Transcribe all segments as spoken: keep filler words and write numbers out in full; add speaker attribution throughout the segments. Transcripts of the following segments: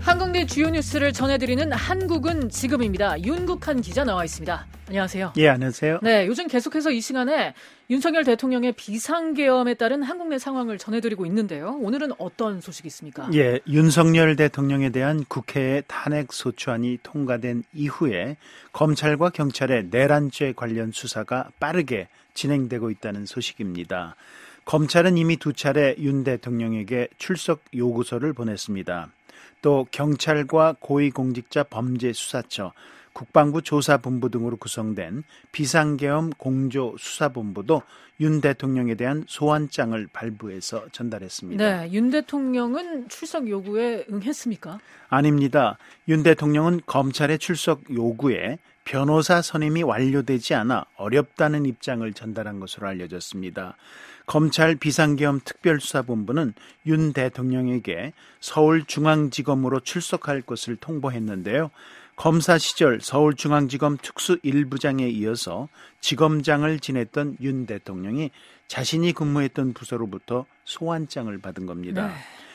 Speaker 1: 한국 내 주요 뉴스를 전해드리는 한국은 지금입니다. 윤국한 기자 나와 있습니다. 안녕하세요.
Speaker 2: 예, 안녕하세요.
Speaker 1: 네, 요즘 계속해서 이 시간에 윤석열 대통령의 비상계엄에 따른 한국 내 상황을 전해드리고 있는데요. 오늘은 어떤 소식이 있습니까?
Speaker 2: 예, 윤석열 대통령에 대한 국회의 탄핵 소추안이 통과된 이후에 검찰과 경찰의 내란죄 관련 수사가 빠르게 진행되고 있다는 소식입니다. 검찰은 이미 두 차례 윤 대통령에게 출석 요구서를 보냈습니다. 또 경찰과 고위공직자 범죄수사처, 국방부 조사본부 등으로 구성된 비상계엄 공조수사본부도 윤 대통령에 대한 소환장을 발부해서 전달했습니다.
Speaker 1: 네, 윤 대통령은 출석 요구에 응했습니까?
Speaker 2: 아닙니다. 윤 대통령은 검찰의 출석 요구에 변호사 선임이 완료되지 않아 어렵다는 입장을 전달한 것으로 알려졌습니다. 검찰 비상계엄 특별수사본부는 윤 대통령에게 서울중앙지검으로 출석할 것을 통보했는데요. 검사 시절 서울중앙지검 특수 일 부장에 이어서 지검장을 지냈던 윤 대통령이 자신이 근무했던 부서로부터 소환장을 받은 겁니다. 네.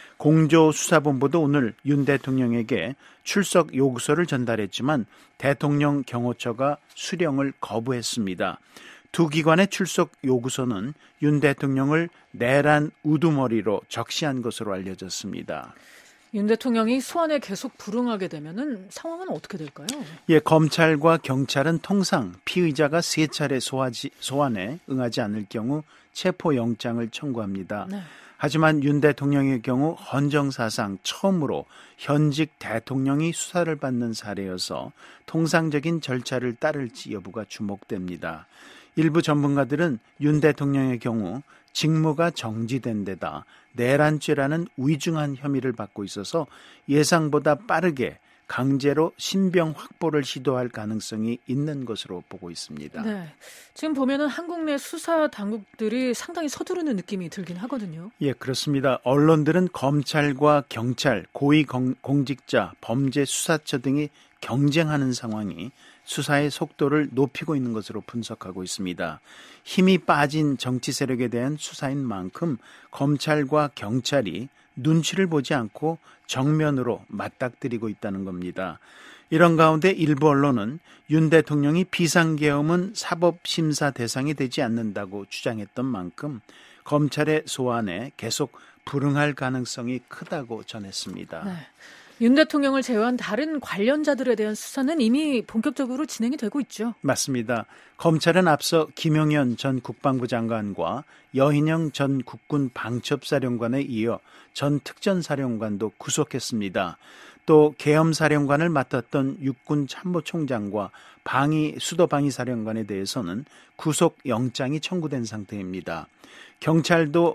Speaker 2: 공조수사본부도 오늘 윤 대통령에게 출석 요구서를 전달했지만 대통령 경호처가 수령을 거부했습니다. 두 기관의 출석 요구서는 윤 대통령을 내란 우두머리로 적시한 것으로 알려졌습니다.
Speaker 1: 윤 대통령이 소환에 계속 불응하게 되면은 상황은 어떻게 될까요?
Speaker 2: 예, 검찰과 경찰은 통상 피의자가 세 차례 소화지, 소환에 응하지 않을 경우 체포영장을 청구합니다. 네. 하지만 윤 대통령의 경우 헌정사상 처음으로 현직 대통령이 수사를 받는 사례여서 통상적인 절차를 따를지 여부가 주목됩니다. 일부 전문가들은 윤 대통령의 경우 직무가 정지된 데다 내란죄라는 위중한 혐의를 받고 있어서 예상보다 빠르게 강제로 신병 확보를 시도할 가능성이 있는 것으로 보고 있습니다. 네,
Speaker 1: 지금 보면은 한국 내 수사 당국들이 상당히 서두르는 느낌이 들긴 하거든요.
Speaker 2: 예, 그렇습니다. 언론들은 검찰과 경찰, 고위공직자, 범죄수사처 등이 경쟁하는 상황이 수사의 속도를 높이고 있는 것으로 분석하고 있습니다. 힘이 빠진 정치 세력에 대한 수사인 만큼 검찰과 경찰이 눈치를 보지 않고 정면으로 맞닥뜨리고 있다는 겁니다. 이런 가운데 일부 언론은 윤 대통령이 비상계엄은 사법심사 대상이 되지 않는다고 주장했던 만큼 검찰의 소환에 계속 불응할 가능성이 크다고 전했습니다.
Speaker 1: 네. 윤 대통령을 제외한 다른 관련자들에 대한 수사는 이미 본격적으로 진행이 되고 있죠.
Speaker 2: 맞습니다. 검찰은 앞서 김용현 전 국방부 장관과 여인영 전 국군 방첩사령관에 이어 전 특전사령관도 구속했습니다. 또 계엄사령관을 맡았던 육군 참모총장과 방위 수도방위사령관에 대해서는 구속영장이 청구된 상태입니다. 경찰도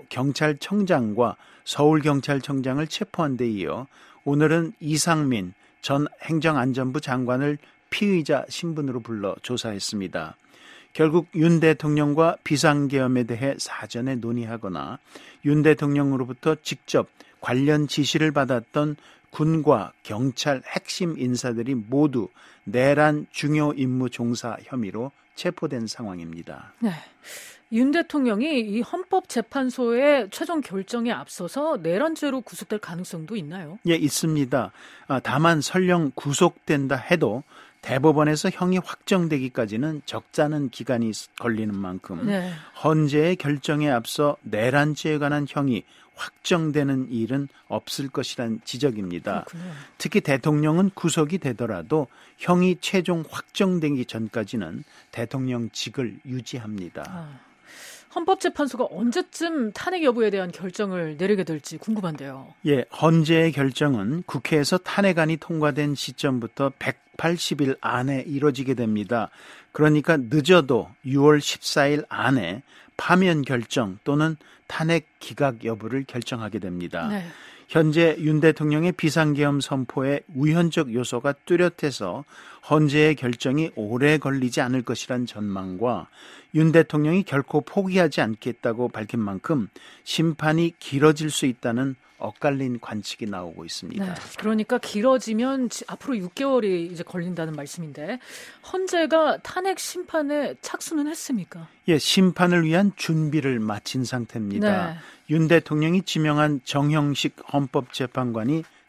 Speaker 2: 경찰청장과 서울경찰청장을 체포한 데 이어 오늘은 이상민 전 행정안전부 장관을 피의자 신분으로 불러 조사했습니다. 결국 윤 대통령과 비상계엄에 대해 사전에 논의하거나 윤 대통령으로부터 직접 관련 지시를 받았던 군과 경찰 핵심 인사들이 모두 내란 중요 임무 종사 혐의로 체포된 상황입니다.
Speaker 1: 네. 윤 대통령이 이 헌법재판소의 최종 결정에 앞서서 내란죄로 구속될 가능성도 있나요?
Speaker 2: 예, 있습니다. 다만 설령 구속된다 해도 대법원에서 형이 확정되기까지는 적잖은 기간이 걸리는 만큼 네. 헌재의 결정에 앞서 내란죄에 관한 형이 확정되는 일은 없을 것이란 지적입니다. 그렇군요. 특히 대통령은 구속이 되더라도 형이 최종 확정되기 전까지는 대통령직을 유지합니다.
Speaker 1: 아. 헌법재판소가 언제쯤 탄핵 여부에 대한 결정을 내리게 될지 궁금한데요.
Speaker 2: 예, 헌재의 결정은 국회에서 탄핵안이 통과된 시점부터 백팔십 일 안에 이뤄지게 됩니다. 그러니까 늦어도 유월 십사일 안에 파면 결정 또는 탄핵 기각 여부를 결정하게 됩니다. 네. 현재 윤 대통령의 비상계엄 선포에 우현적 요소가 뚜렷해서 헌재의 결정이 오래 걸리지 않을 것이란 전망과 윤 대통령이 결코 포기하지 않겠다고 밝힌 만큼 심판이 길어질 수 있다는 엇갈린 관측이 나오고 있습니다.
Speaker 1: 네, 그러니까 길어지면 앞으로 육 개월이 이제 걸린다는 말씀인데 헌재가 탄핵 심판에 착수는 했습니까?
Speaker 2: 예, 심판을 위한 준비를 마친 상태입니다. 네. 윤 대통령이 지명한 정형식 헌법재판관이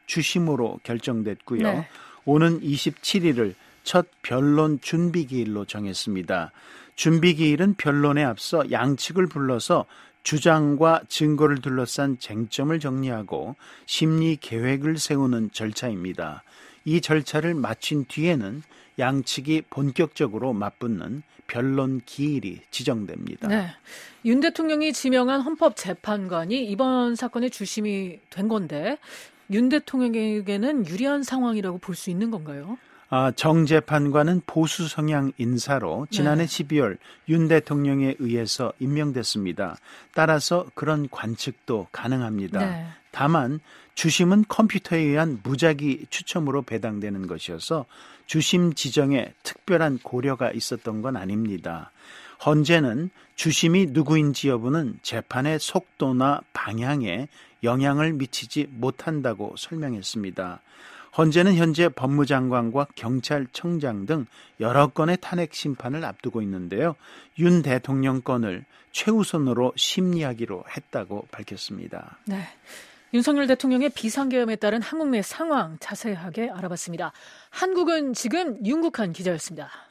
Speaker 2: 주심으로 결정됐고요.
Speaker 1: 네.
Speaker 2: 오는 이십칠 일을 첫 변론 준비기일로 정했습니다. 준비기일은 변론에 앞서 양측을 불러서 주장과 증거를 둘러싼 쟁점을 정리하고 심리 계획을 세우는 절차입니다. 이 절차를 마친 뒤에는 양측이 본격적으로 맞붙는 변론 기일이 지정됩니다.
Speaker 1: 네. 윤 대통령이 지명한 헌법재판관이 이번 사건의 주심이 된 건데 윤 대통령에게는 유리한 상황이라고 볼 수 있는 건가요?
Speaker 2: 아, 정 재판관은 보수 성향 인사로 지난해
Speaker 1: 네.
Speaker 2: 십이월 윤 대통령에 의해서 임명됐습니다. 따라서 그런 관측도 가능합니다.
Speaker 1: 네.
Speaker 2: 다만 주심은 컴퓨터에 의한 무작위 추첨으로 배당되는 것이어서 주심 지정에 특별한 고려가 있었던 건 아닙니다. 헌재는 주심이 누구인지 여부는 재판의 속도나 방향에 영향을 미치지 못한다고 설명했습니다. 헌재는 현재 법무장관과 경찰청장 등 여러 건의 탄핵 심판을 앞두고 있는데요. 윤 대통령 건을 최우선으로 심리하기로 했다고 밝혔습니다.
Speaker 1: 네. 윤석열 대통령의 비상계엄에 따른 한국 내 상황 자세하게 알아봤습니다. 한국은 지금 윤국한 기자였습니다.